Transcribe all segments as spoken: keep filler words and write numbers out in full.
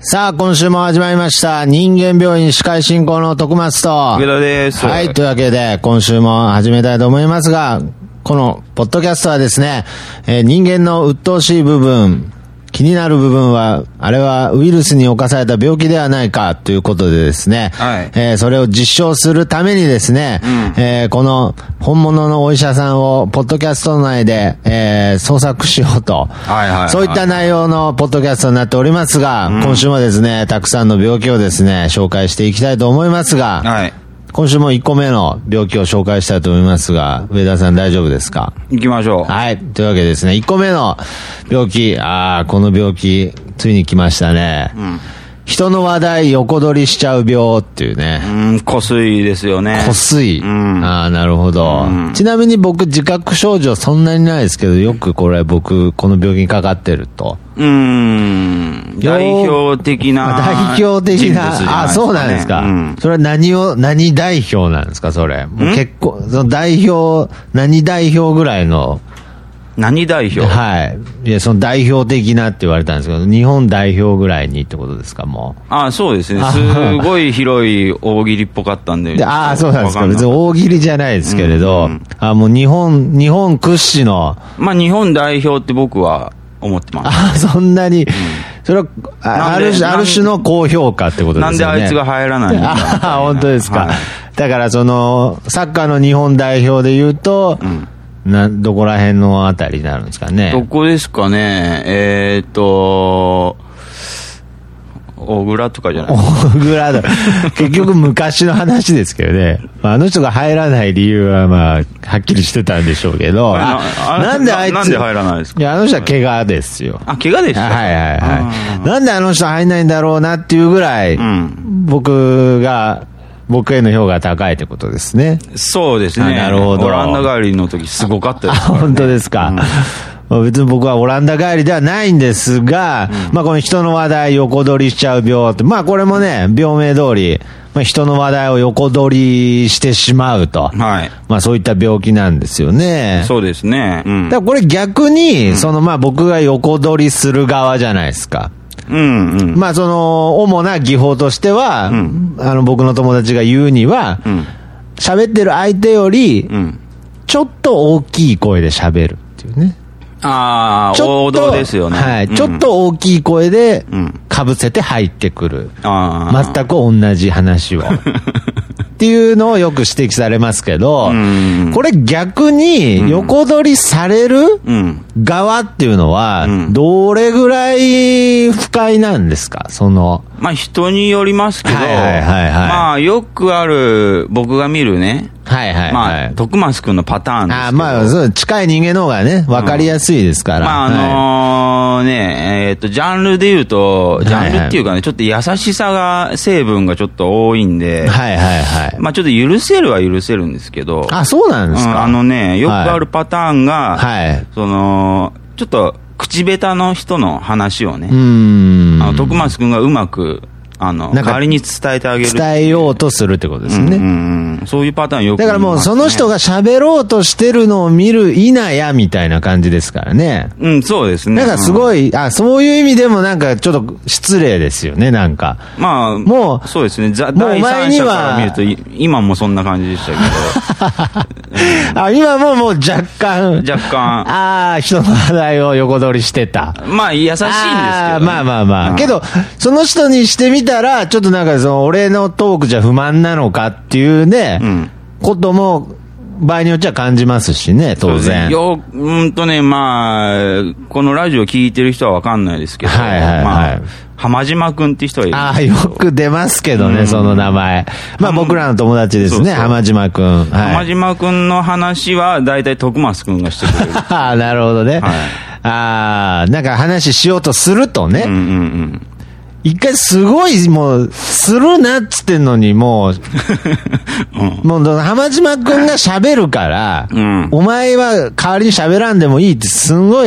さあ、今週も始まりました。人間病院司会進行の徳松と。 上田です。 はい、というわけで、今週も始めたいと思いますが、この、ポッドキャストはですね、えー、人間の鬱陶しい部分、気になる部分は、あれはウイルスに侵された病気ではないかということでですね、 はい、 えー、それを実証するためにですね、うん、えー、この本物のお医者さんをポッドキャスト内で、えー、捜索しようと、はいはいはい、そういった内容のポッドキャストになっておりますが、うん、今週もですね、たくさんの病気をですね、紹介していきたいと思いますが、はい、今週もいっこめの病気を紹介したいと思いますが、上田さん大丈夫ですか？ 行きましょう。 はい。というわけでですね、いっこめの病気、ああ、この病気、ついに来ましたね。うん、人の話題横取りしちゃう病っていうね。 うん、こすいですよね。 こすい。 うん、 ああ、なるほど、うん。ちなみに僕、自覚症状そんなにないですけど、よくこれ僕、この病気にかかってると。 うーん。代表的な。 代表的な。あ、そうなんですか。うん、それは何を、何代表なんですか、それ。もう結構、その代表、何代表ぐらいの。 何代表？ はい。いや、その代表的なって言われたんですけど、日本代表ぐらいにってことですか、もう。 ああ、そうですね。すごい広い大喜利っぽかったんで。 でああ、そうなんですか。別に大喜利じゃないですけれど、うんうん、あもう日本、日本屈指の。 まあ、日本代表って僕は思ってます。 ああ、そんなに。うん、それは、ある種、ある種の高評価ってことですよね。 なんであいつが入らないんだ。 ああ、本当ですか。はい、だから、その、サッカーの日本代表で言うと、うんな、どこら辺のあたりになるんですかね。 どこですかね。えーっと、小倉とかじゃない小倉だ。結局昔の話ですけどね。あの人が入らない理由はまあ、はっきりしてたんでしょうけど。 な, なんであいつ。なんで入らないですか？ いや、あの人は怪我ですよ。 あ、怪我でした？ はいはいはい。なんであの人入んないんだろうなっていうぐらい、うん、僕が、僕への評価が高いってことですね。 そうですね。 なるほど。 オランダ帰りの時すごかったですからね。 本当ですか。うん、別に僕はオランダ帰りではないんですが、うん、まあこの人の話題横取りしちゃう病って、まあこれもね、病名通り、まあ、人の話題を横取りしてしまうと。はい。まあそういった病気なんですよね。 そうですね。うん、 だからこれ逆に、うん、そのまあ僕が横取りする側じゃないですか。 うんうん、 まあその主な技法としては、うん、あの僕の友達が言うには喋、うん、ってる相手よりちょっと大きい声で喋るっていうね。 ああ、王道ですよね。 はい、うん、ちょっと大きい声でかぶせて入ってくる。あ全く同じ話を。っていうのをよく指摘されますけど、これ逆に横取りされる側っていうのは、どれぐらい不快なんですか？その。 まあ人によりますけど、 はいはいはいはい、 まあよくある僕が見るね、 はいはいはい、 まあ徳松くんのパターンですけど、 あまあそう近い人間の方がね分かりやすいですから、うん、 まああのー、ねえー、っとジャンルで言うとジャンルっていうかね、はいはい、ちょっと優しさが成分がちょっと多いんで、 はいはいはい、 まあちょっと許せるは許せるんですけど、 あそうなんですか、うん、 あのねよくあるパターンが、 はい、 そのちょっと口下手の人の話をね、 うーんあの徳松くんがうまくあの代わりに伝えてあげる、 伝えようとするってことですね、 うんうん、そういうパターンよく見ますね。 だからもうその人が喋ろうとしてるのを見る否やみたいな感じですからね。 うん、そうですね。 だからすごい、うん、あそういう意味でもなんかちょっと失礼ですよね、なんか。 まあもうそうですね。第三者から見ると今もそんな感じでしたけど、 うん、あ今ももう若干若干ああ人の話題を横取りしてた。 まあ優しいんですけど、ね、あまあまあまあ、うん、けどその人にしてみたらちょっとなんかその俺のトークじゃ不満なのかっていうね、うん、ことも場合によっちゃ感じますしね、当然。 ようんとね、まあこのラジオ聞いてる人は分かんないですけど、 はいはいはい、まあ浜島くんって人はいる。 ああ、よく出ますけどね、うん、その名前。まあ僕らの友達ですね、そうそう浜島くん。はい、 浜島くんの話は大体徳松くんがしてくれる。 ああ、なるほどね。はい、ああ、なんか話しようとするとね。うんうんうん一回すごいもう、するなっつってんのにもう、うん、もう浜島くんが喋るから、うん、お前は代わりに喋らんでもいいってすんごい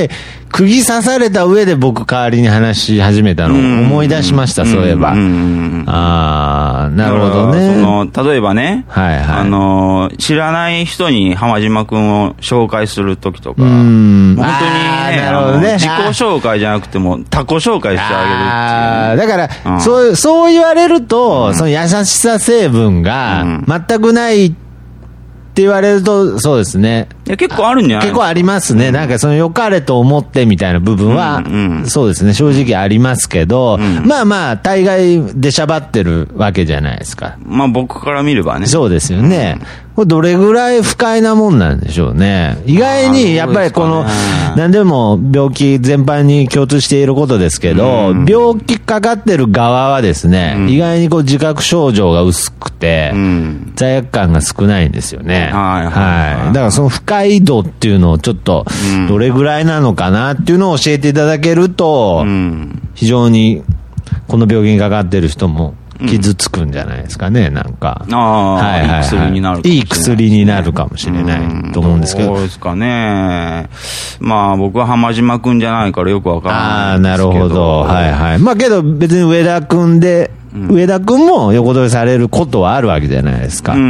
釘刺された上で僕代わりに話し始めたのを思い出しました、そういえば。ああ、なるほどね。 その、例えばね、 はいはい。 あの、知らない人に浜島くんを紹介するときとか、本当にね、 なるほどね、 自己紹介じゃなくても、他己紹介してあげるっていう、ね。 だから、うん、そう、そう言われると、うん、その優しさ成分が全くないって言われると、そうですね。 いや、結構あるんじゃない？ 結構ありますね。うん、なんかその良かれと思ってみたいな部分は、うんうん、そうですね、正直ありますけど、うん、まあまあ、大概出しゃばってるわけじゃないですか。 まあ僕から見ればね。 そうですよね。うん、これどれぐらい不快なもんなんでしょうね。意外に、やっぱりこの、何でも病気全般に共通していることですけど、うん、病気かかってる側はですね、うん、意外にこう自覚症状が薄くて、うん、罪悪感が少ないんですよね。はい。はい。だからその不快度っていうのをちょっと、どれぐらいなのかなっていうのを教えていただけると、うん、非常にこの病気にかかってる人も、傷つくんじゃないですかね、なんか。 ああ、はいはいはい、いい薬になるかもしれない、ね。いい薬になるかもしれないと思うんですけど。 そうですかね。まあ僕は浜島くんじゃないからよくわからないんですけど。 ああ、なるほど。はいはい。まあけど別に上田くんで、うん、上田くんも横取りされることはあるわけじゃないですか。うん。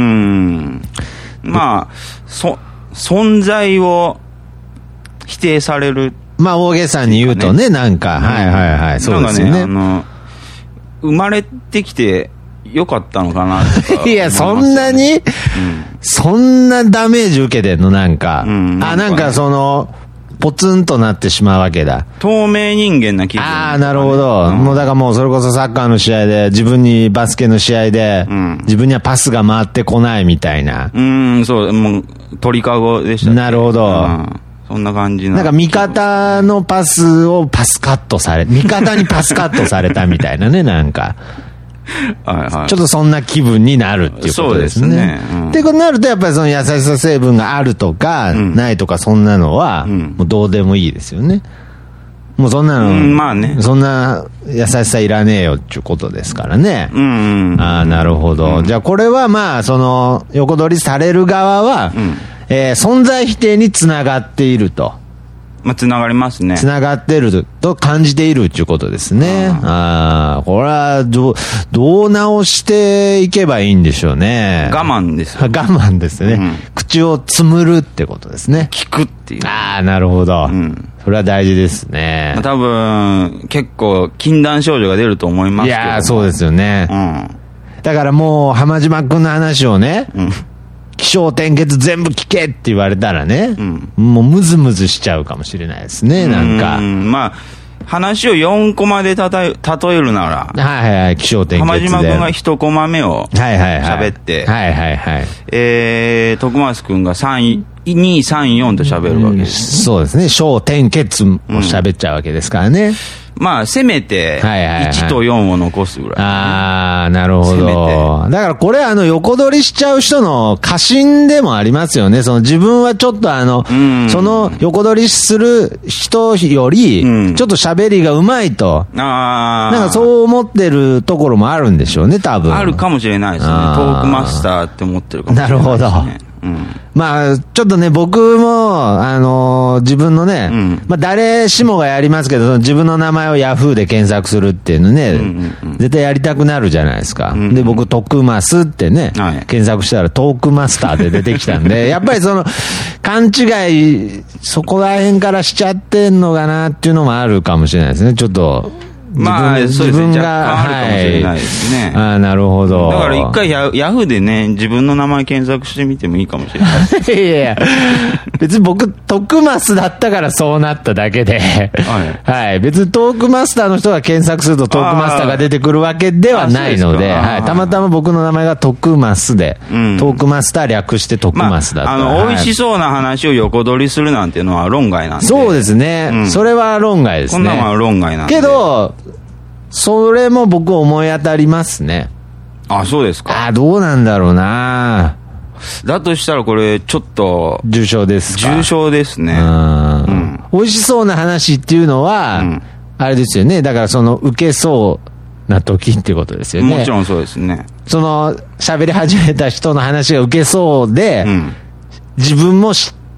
まあ、そ、存在を否定される。 まあ大げさに言うとね、なんか、はいはいはい。そうですよね。 なんかね、あの、生まれてきてよかったのかなとか、ね。 いや、そんなに、うん、そんなダメージ受けてんのなんか。うん、なんかね、あ、なんかその、ポツンとなってしまうわけだ。 透明人間な気分、ね。 ああ、なるほど、うん。もうだからもうそれこそサッカーの試合で、自分にバスケの試合で、うん、自分にはパスが回ってこないみたいな。 うん、そう、もう鳥かごでしたね。 なるほど。 うんそんな感じな。 なんか味方のパスをパスカットされ、味方にパスカットされたみたいなね、なんか。はいはい。ちょっとそんな気分になるっていうことですね。そうですね。うん、っていうことになると、やっぱりその優しさ成分があるとか、うん、ないとかそんなのは、もうどうでもいいですよね。もうそんなの、うん、まあね。そんな優しさいらねえよっていうことですからね。うん、うん。ああ、なるほど。うん、じゃあこれはまあ、その、横取りされる側は、うんえー、存在否定につながっていると。 まあ、つながりますね。 つながっていると感じているということですね。ああ、これはどう、どう直していけばいいんでしょうね。 我慢ですよ。 我慢ですね、うん。口をつむるってことですね。 聞くっていう。 ああ、なるほど。うん、それは大事ですね。 まあ、多分、結構、禁断症状が出ると思いますけど。 いやー、そうですよね。うん。だからもう、浜島くんの話をね、うん起承転結全部聞けって言われたらね、うん、もうムズムズしちゃうかもしれないですね、なんか。 うんまあ、話をよんコマでたた例えるなら、 はいはい、起承転結で。 浜島君がいちコマ目を喋って、 はいはいはい。 えー、徳松君がさん、に、さん、よんと喋るわけです、 ね、そうですね、小転結も喋っちゃうわけですからね。うんまあ、せめて、いちとよんを残すぐらい、ね。 ああ、なるほど。だからこれあの、横取りしちゃう人の過信でもありますよね。その自分はちょっとあの、その横取りする人より、ちょっと喋りがうまいと。ああ。なんかそう思ってるところもあるんでしょうね、多分。 あるかもしれないですね。トークマスターって思ってるかもしれないですね。なるほど。うん、 まあ、ちょっとね、僕も、あのー、自分のね、うん、まあ、誰しもがやりますけど、その自分の名前をヤフーで検索するっていうのね、うんうんうん、絶対やりたくなるじゃないですか。うんうん、で、僕、トクマスってね、はい、検索したらトークマスターで出てきたんで、やっぱりその、勘違い、そこら辺からしちゃってんのかなっていうのもあるかもしれないですね、ちょっと。 まあ、自分が、あるかもしれないですね。はい、 ああ、なるほど。 だから一回ヤ、ヤフーでね、自分の名前検索してみてもいいかもしれない。 いやいや、別に僕、トクマスだったからそうなっただけで、はい。はい。別にトークマスターの人が検索するとトークマスターが出てくるわけではないので、はい。たまたま僕の名前がトクマスで、うん、トークマスター略してトクマスだった。 まあ、あの、はい、美味しそうな話を横取りするなんていうのは論外なんで。 そうですね。うん、それは論外ですね。 こんなのは論外なんで。 けど、それも僕思い当たりますね。 あ、そうですか。 あ、どうなんだろうな。 だとしたらこれちょっと重症ですか。 重症ですね。 うん、美味しそうな話っていうのは、うん、あれですよね。だからその受けそうな時ってことですよね。 もちろんそうですね。 その喋り始めた人の話が受けそうで、うん、自分も知っ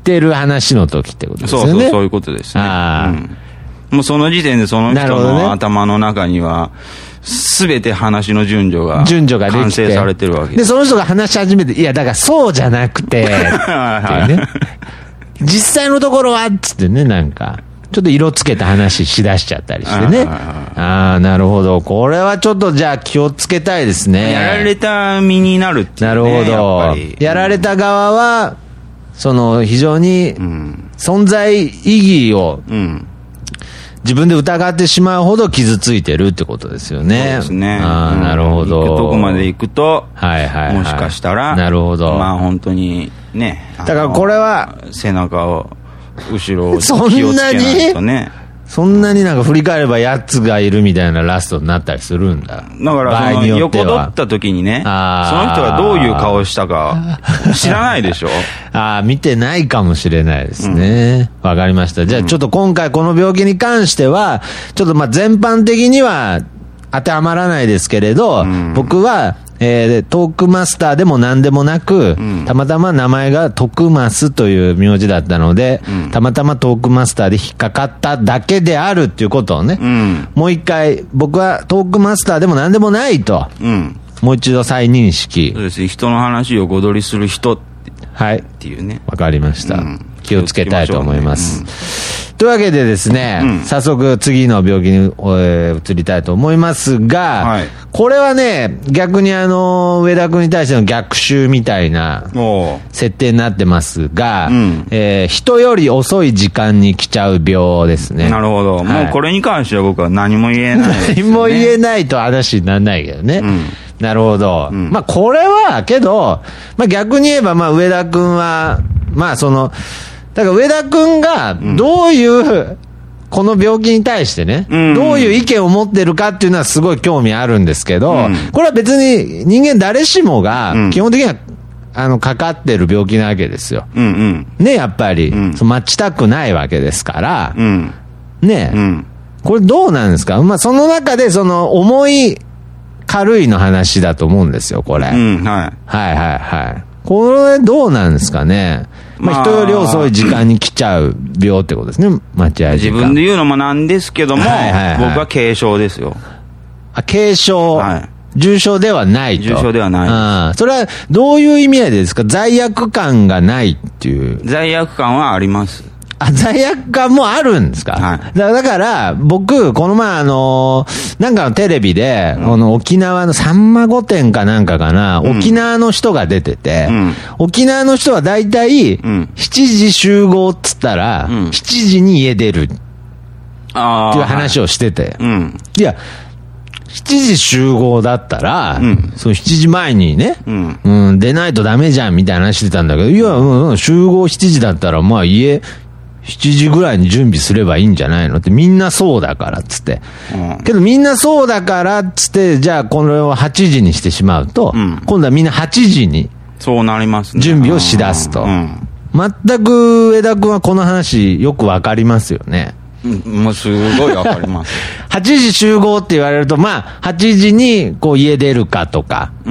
ってる話の時ってことですよね。 そうそう、そういうことですね。あ、うん、もうその時点でその人の頭の中には、すべて話の順序が順序が完成されてるわけで、その人が話し始めて、いや、だからそうじゃなくて、っていうね。実際のところは、つってね、なんか、ちょっと色つけた話しだしちゃったりしてね。ああ、なるほど。これはちょっとじゃあ気をつけたいですね。 やられた身になるっていうね。 なるほど。や, やられた側は、その非常に存在意義を自分で疑ってしまうほど傷ついてるってことですよね。 そうですね。 ああ、なるほど。 どこまで行くと、はいはいはい、もしかしたら、 なるほど。 まあ本当にね。 だからこれは背中を後ろを気をつけないとね。 そんなになんか振り返ればやつがいるみたいなラストになったりするんだ。 だからその横取った時にね、その人がどういう顔したか知らないでしょ。 ああ、見てないかもしれないですね。わ、うん、かりました。じゃあちょっと今回この病気に関しては、ちょっとまあ全般的には当てはまらないですけれど、うん、僕は、えー、トークマスターでも何でもなく、うん、たまたま名前が徳増という名字だったので、うん、たまたまトークマスターで引っかかっただけであるっていうことをね、うん、もう一回僕はトークマスターでも何でもないと、うん、もう一度再認識。 そうですね、人の話をごどりする人はいっていうね。 わかりました、うん、気をつけたいと思います、ね、うん、というわけでですね、うん、早速次の病気に、えー、移りたいと思いますが、はい、これはね、逆にあの上田君に対しての逆襲みたいな設定になってますが、うん、えー、人より遅い時間に来ちゃう病ですね。 なるほど、はい、もうこれに関しては僕は何も言えないです、ね、 何も言えないと話にならないけどね、うん、なるほど、うん、まあこれはけど、まあ、逆に言えばまあ上田君はまあそのだから上田君がどういう、うん、この病気に対してね、うん、どういう意見を持ってるかっていうのはすごい興味あるんですけど、うん、これは別に人間誰しもが基本的には、あのかかってる病気なわけですよ、うんうん、ね、やっぱり、うん、その待ちたくないわけですから、うん、ね、うん、これどうなんですか。まあその中でその重い軽いの話だと思うんですよこれ、うん、はい、はいはいはい。これどうなんですかね。まあ、人より遅い時間に来ちゃう病ってことですね、待合時間。 自分で言うのもなんですけども、はいはいはい、僕は軽症ですよ。 あ、軽症、はい、重症ではないと。 重症ではない。 あ、それはどういう意味合いですか。罪悪感がないっていう。 罪悪感はあります。 あ、罪悪感もあるんですか。はい、だ, だから、僕、この前あのー、なんかのテレビで、うん、この沖縄のさんま御殿かなんかかな、うん、沖縄の人が出てて、うん、沖縄の人は大体、うん、しちじ集合っつったら、うん、しちじに家出る。っていう話をしてて。はい、うん、いや、しちじ集合だったら、うん、そのしちじまえにね、うんうん、出ないとダメじゃんみたいな話してたんだけど、いや、うん、集合しちじだったら、まあ家、しちじぐらいに準備すればいいんじゃないのって、みんなそうだからっつって、うん、けどみんなそうだからっつって、じゃあこれをはちじにしてしまうと、うん、今度はみんなはちじにそうなりますね、 準備をしだすと、うん、全く上田君はこの話よくわかりますよね。 うん、もうすごいわかりますはちじ集合って言われると、まあはちじにこう家出るかとか、うん、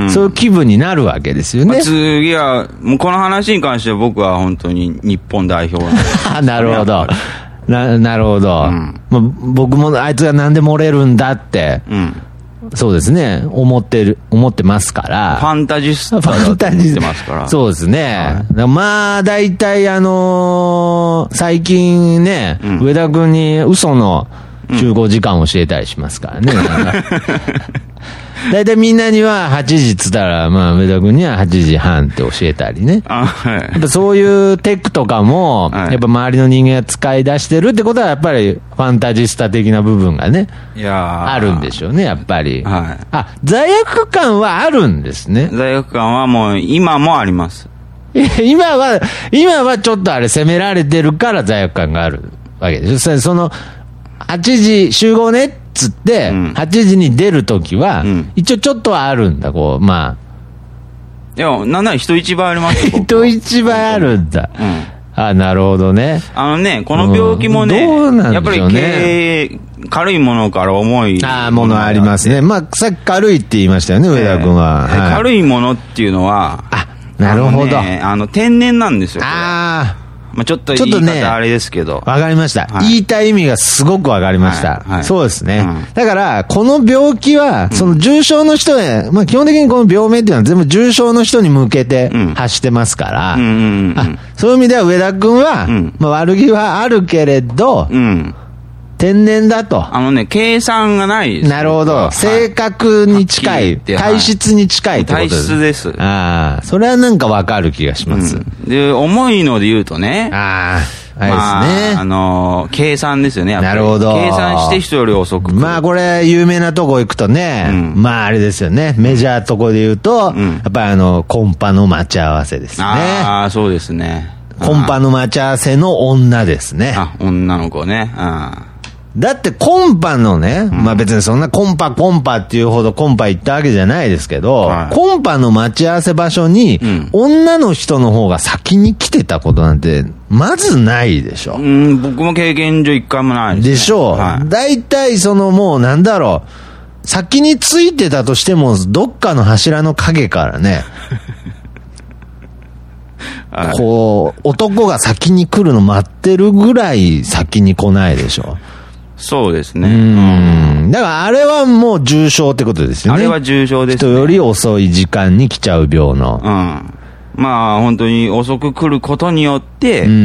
そういう気分になるわけですよね。まあ、 次はもうこの話に関しては僕は本当に日本代表なんです、 ね、なるほどな, なるほど、うん、まあ、僕もあいつがなんで漏れるんだって、うん、そうですね、思ってる思ってますから。 ファンタジスタだと思ってますから。 そうですね、はい、まあ大体あのー、最近ね、うん、上田君に嘘の集合時間を教えたりしますからね、大体みんなにははちじっつったら、まあ上田君にははちじはんって教えたりね、あ、はい、やっぱそういうテクとかも、はい、やっぱ周りの人間が使い出してるってことはやっぱりファンタジスタ的な部分がね、いやあるんでしょうね、やっぱり、はい、あ、罪悪感はあるんですね。 罪悪感はもう今もあります。 今は今はちょっとあれ責められてるから罪悪感があるわけでしょ。そのはちじ集合ねっつって、うん、はちじに出るときは、うん、一応ちょっとはあるんだ、こう、まあ。 いや、なんなら人一倍ありますよ。 人一倍あるんだ。うん、あ、なるほどね。 あのね、この病気もね、うん、どうなんでしょうね、やっぱり軽いものから重いあものありますね。まあ、さっき軽いって言いましたよね、上田君は、 えーはい。軽いものっていうのは、 あ、なるほど。 あの、ね、あの天然なんですよ。ああ。 まあ、ちょっと言い方あれですけど。 わかりました、はい。言いたい意味がすごくわかりました。はいはい、そうですね、うん。だから、この病気は、その重症の人へ、まあ基本的にこの病名っていうのは全部重症の人に向けて発してますから、そういう意味では上田君は、うん、まあ悪気はあるけれど、うん天然だと。 あのね、計算がないです。 なるほど。正確に近い。体質に近いってことです。 体質です。 ああ、それはなんかわかる気がします。うん、 で、重いので言うとね。 ああ、あれですね。 まあ、あのー、計算ですよね。やっぱりなるほど。 計算して人より遅く。 まあ、これ、有名なとこ行くとね、うん、まあ、あれですよね。メジャーとこで言うと、うん、やっぱりあの、コンパの待ち合わせですね。 ああ、そうですね。 コンパの待ち合わせの女ですね。 あ、女の子ね。ああだってコンパのね、まあ別にそんなコンパコンパっていうほどコンパ行ったわけじゃないですけど、はい、コンパの待ち合わせ場所に、女の人の方が先に来てたことなんて、まずないでしょ。 うん、僕も経験上一回もないですね。 でしょう。はい、大体そのもうなんだろう、先についてたとしても、どっかの柱の影からね、こう、男が先に来るの待ってるぐらい先に来ないでしょ。 そうですね。 うん。だからあれはもう重症ってことですよね。 あれは重症ですね。 人より遅い時間に来ちゃう病の。 うん。まあ本当に遅く来ることによって、うん。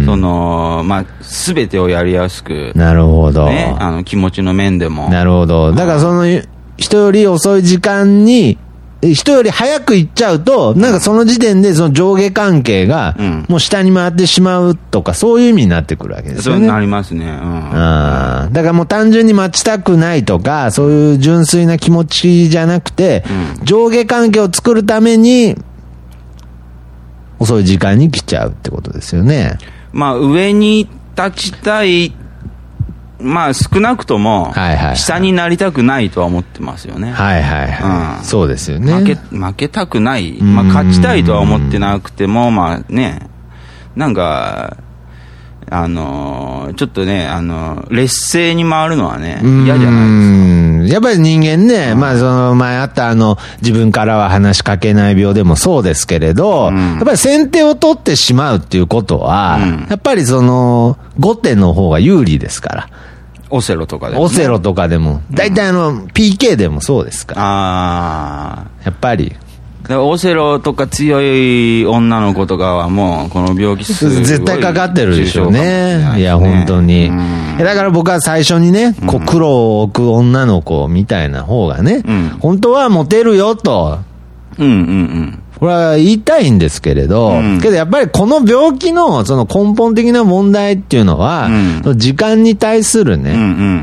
その、まあすべてをやりやすく。 なるほど。 ね。あの気持ちの面でも。 なるほど。だからその人より遅い時間に、人より早く行っちゃうと、なんかその時点でその上下関係が、もう下に回ってしまうとか、そういう意味になってくるわけですよね。 そうなりますね。うん。 あだからもう単純に待ちたくないとか、そういう純粋な気持ちじゃなくて、うん、上下関係を作るために、遅い時間に来ちゃうってことですよね。 まあ上に立ちたい、まあ少なくとも下になりたくないとは思ってますよね。 はいはいはい。うん、そうですよね。 負け負けたくない、まあ勝ちたいとは思ってなくてもまあね、なんかあのー、ちょっとねあのー、劣勢に回るのはね嫌じゃないですか。 やっぱり人間ね、うん、まあその前あったあの自分からは話しかけない病でもそうですけれど、うん、やっぱり先手を取ってしまうっていうことは、うん、やっぱりその後手の方が有利ですから。 オセロとかでも、 ね、オセロとかでも大体あの、うん、ピーケー でもそうですから。ああやっぱりオセロとか強い女の子とかはもうこの病気すごい絶対かかってるでしょうね。いや本当に、うん、だから僕は最初にね、こう苦労を置く女の子みたいな方がね、うん、本当はモテるよと、うんうんうんこれは言いたいんですけれど、うん、けどやっぱりこの病気のその根本的な問題っていうのは、うん、時間に対するね、うんうん、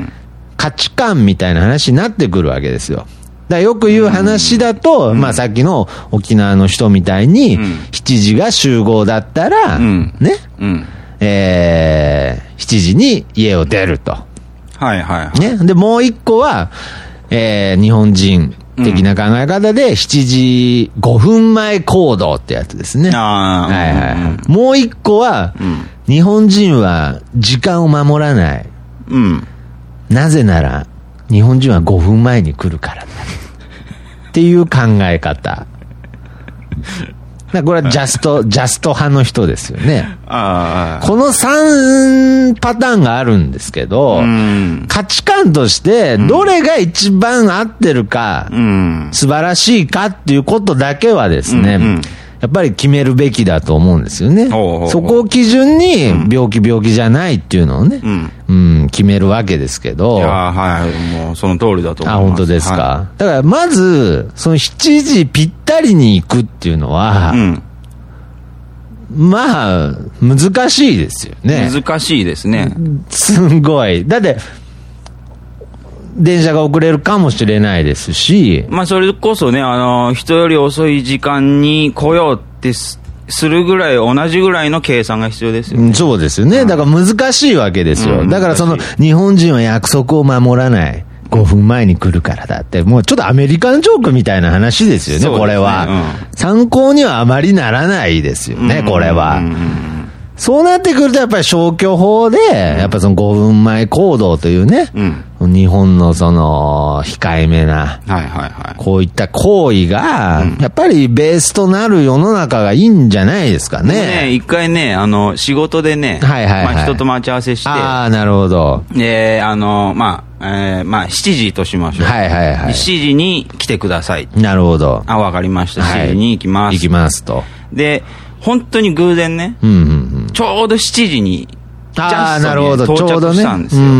価値観みたいな話になってくるわけですよ。だからよく言う話だと、うん、まあさっきの沖縄の人みたいに、うん、しちじが集合だったら、うん、ね、うん、えー、しちじに家を出ると。 はいはいはい。 ね、で、もう一個は、えー、日本人、的な考え方でしちじごふんまえ行動ってやつですね。あはいはいはい。もう一個は、うん、日本人は時間を守らない。うん。なぜなら日本人はごふんまえに来るからだ。っていう考え方。これはジャスト、ジャスト派の人ですよね。あこのさんパターンがあるんですけど、うん、価値観としてどれが一番合ってるか、うん、素晴らしいかっていうことだけはですね、うんうん、やっぱり決めるべきだと思うんですよね。ほうほうほうそこを基準に病気病気じゃないっていうのをね、うんうん、決めるわけですけど。いやはい、もうその通りだと思います。あ、 本当ですか。はい、だからまず、そのしちじぴったりに行くっていうのは、うん、まあ、難しいですよね。 難しいですね。 すごい。だって、電車が遅れるかもしれないですし。 まあそれこそね、あの、人より遅い時間に来ようってす、するぐらい、同じぐらいの計算が必要ですよね。 そうですよね。だから難しいわけですよ。うん、だからその、日本人は約束を守らない。ごふんまえに来るからだって、もうちょっとアメリカンジョークみたいな話ですよね、これは、うん。参考にはあまりならないですよね、これは。 そうなってくるとやっぱり消去法で、うん、やっぱそのごふんまえ行動というね、うん、日本のその控えめな、はいはいはい、こういった行為が、うん、やっぱりベースとなる世の中がいいんじゃないですかね。 ね、一回ね、あの、仕事でね、はいはいはい、まあ、人と待ち合わせして、 ああ、なるほど。 で、あの、まあ、えー、まあ、しちじとしましょう。はいはいはい。しちじに来てください。 なるほど。 あ、わかりました。しちじに行きます。はい、 行きますと。 で、本当に偶然ね、うんうんうん、ちょうどしちじに、ジャストに到着したんですよ。 うん。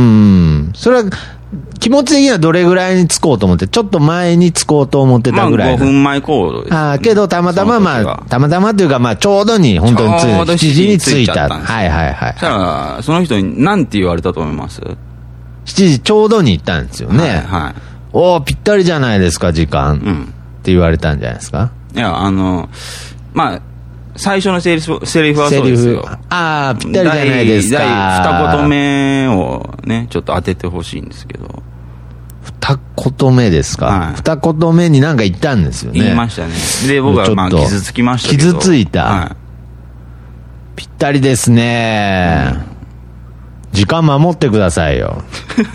それは、気持ち的にはどれぐらいに着こうと思って、ちょっと前に着こうと思ってたぐらい。 まあごふんまえ行動です、ね。 ああ、けどたまたままあ、たまたまっていうかまあちょうどに本当に着いた。しちじに着いた。はいはいはい。 そしたら、その人に何て言われたと思います？ しちじちょうどに行ったんですよね。はい、はい。おー、ぴったりじゃないですか、時間。うん。って言われたんじゃないですか。 いや、あの、まあ、最初のセリフ、セリフはそうですよ。 ああ、ぴったりじゃないですか。 第二言目をね、ちょっと当ててほしいんですけど。 二言目ですか、はい、二言目に何か言ったんですよね。 言いましたね。で、僕はまあ傷つきましたけど。 傷ついた。はい、ぴったりですね、うん。時間守ってくださいよ。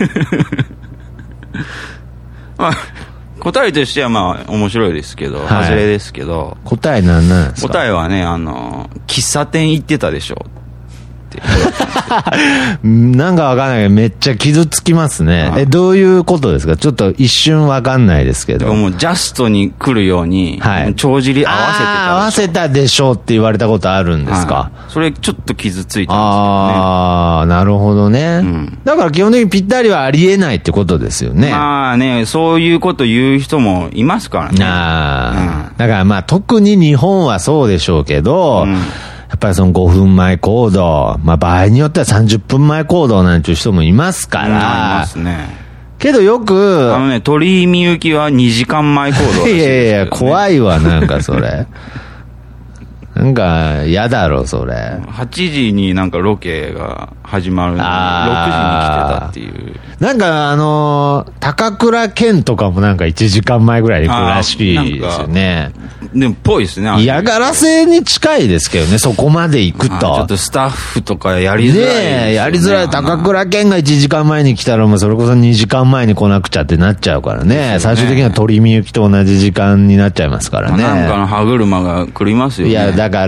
まあ答えとしてはまあ面白いですけど、はい、外れですけど。 答えなんなんですか？ 答えはね、あの、喫茶店行ってたでしょってなんかわかんないけど、めっちゃ傷つきますね。はい、え、どういうことですか？ちょっと一瞬わかんないですけど。 もうジャストに来るように、はい、帳尻合わせてたでしょ。 合わせたでしょって言われたことあるんですか？はい、 それちょっと傷ついたんですけどね。 ああ、なるほどね、うん。だから基本的にぴったりはありえないってことですよね。 まあね、そういうこと言う人もいますからね。 ああ、うん、だからまあ特に日本はそうでしょうけど、うんやっぱりそのごふんまえ行動、まあ場合によってはさんじゅっぷんまえ行動なんていう人もいますから。うん、いますね。 けどよく、 あのね、鳥居みゆきはにじかんまえ行動らしいですよ、ね。いやいや、 怖いわ、なんかそれ。なんか、嫌だろ、それ。 はちじになんかロケが始まるのに、ろくじに来てたっていう。 なんかあのー、高倉健とかもなんかいちじかんまえぐらいに来るらしいですよね。 でも、ぽいですね。 嫌がらせに近いですけどね、そこまで行くと。 ちょっとスタッフとかやりづらいですよね。 ねえ、やりづらい。高倉健がいちじかんまえに来たら、もうそれこそにじかんまえに来なくちゃってなっちゃうからね。ね最終的には鳥みゆきと同じ時間になっちゃいますからね。 なんかの歯車が来りますよね。 いや、だから、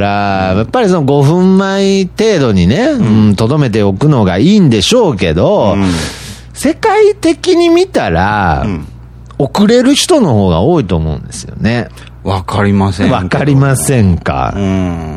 やっぱりそのごふんまえ程度にね、うん、とどめておくのがいいんでしょうけど、うん、世界的に見たら、うん、遅れる人の方が多いと思うんですよね。 わかりません。 わかりませんか。 うん。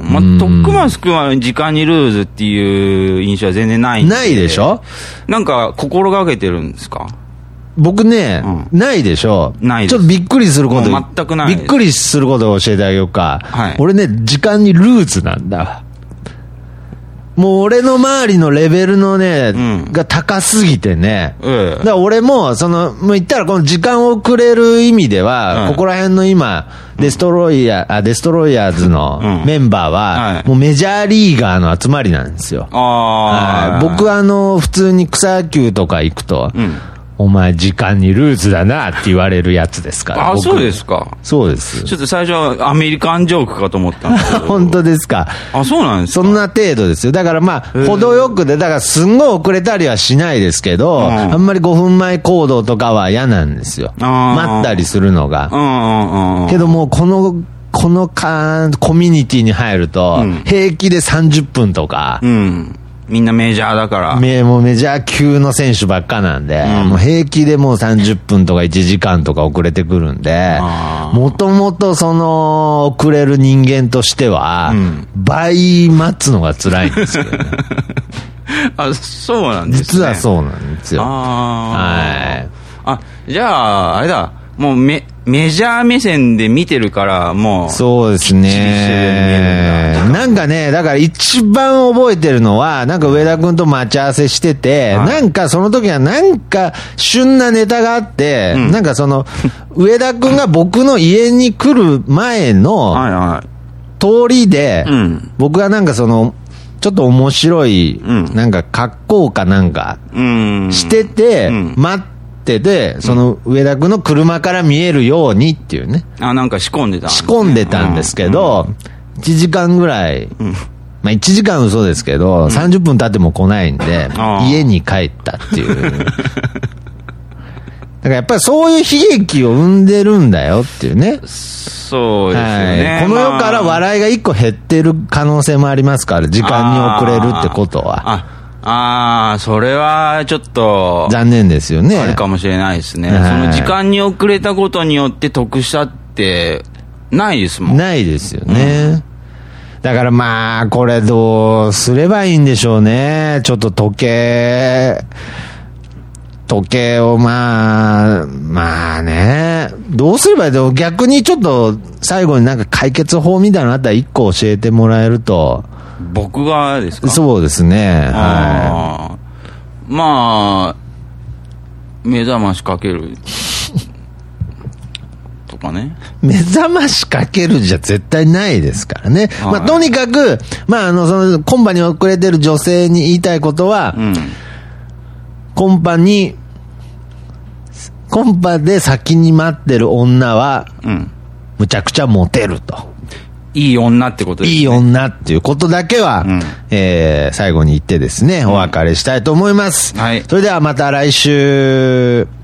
まあ、トックマス君は時間にルーズっていう印象は全然ないんで。 ないでしょ？ なんか心がけてるんですか？ 僕ね、うん、ないでしょ。 ないです。 ちょっとびっくりすること。 全くない。 びっくりすることを教えてあげようか。はい。俺ね、時間にルーズなんだ。もう俺の周りのレベルのね、うん、が高すぎてね。うん。だから俺も、その、もう言ったらこの時間をくれる意味では、うん、ここら辺の今、デストロイヤー、あ、デストロイヤーズのメンバーは、うんはい、もうメジャーリーガーの集まりなんですよ。ああ。僕はあの、普通に草野球とか行くと、うんお前時間にルーズだなって言われるやつですから。 あ、そうですか。 そうです。 ちょっと最初はアメリカンジョークかと思ったんですけど。 本当ですか。 あ、そうなんですか。 そんな程度ですよ。だからまあ、程よくで、だからすんごい遅れたりはしないですけど、うん、あんまりごふんまえ行動とかは嫌なんですよ。待ったりするのが。けどもうこの、このかコミュニティに入ると、うん、平気でさんじゅっぷんとか、 うんみんなメジャーだから。 メもうメジャー級の選手ばっかなんで、うん、もう平気でもうさんじゅっぷんとかいちじかんとか遅れてくるんで、もともとその遅れる人間としては、うん、倍待つのが辛いんですけどね。 あ、そうなんですね。 実はそうなんですよ。 あはい。あ、じゃあ、あれだ。もうメ、メジャー目線で見てるから、もう。 そうですね。なんかね、だから一番覚えてるのは、なんか上田くんと待ち合わせしてて、はい、なんかその時はなんか旬なネタがあって、うん、なんかその、上田くんが僕の家に来る前の、通りで、はいはい、僕がなんかその、ちょっと面白い、うん、なんか格好かなんか、してて、うん、待って、で、その上田君の車から見えるようにっていうね。 あ、なんか仕込んでた、ね。 仕込んでたんですけど、うん、いちじかんぐらいまあいちじかん嘘ですけど、うん、さんじゅっぷん経っても来ないんで、家に帰ったっていう。だからやっぱりそういう悲劇を生んでるんだよっていうね。 そうですよね。 はい、この世から笑いが一個減ってる可能性もありますから、時間に遅れるってことは。 あああ、それはちょっと残念ですよね。 あるかもしれないですね。はい、その時間に遅れたことによって得したってないですもん。 ないですよね。うん、だからまあ、これどうすればいいんでしょうね。ちょっと時計、時計をまあ、まあね、どうすればいいの？逆にちょっと最後になんか解決法みたいなのあったら一個教えてもらえると。 僕がですか？ そうですね。はい。まあ、目覚ましかける。とかね。 目覚ましかけるじゃ絶対ないですからね。はい、まあとにかく、まああの、その、コンパに遅れてる女性に言いたいことは、うん、コンパに、コンパで先に待ってる女は、うん、むちゃくちゃモテると。 いい女ってことですね。 いい女っていうことだけは、うん、えー、最後に言ってですね、お別れしたいと思います。うん、はい。それではまた来週。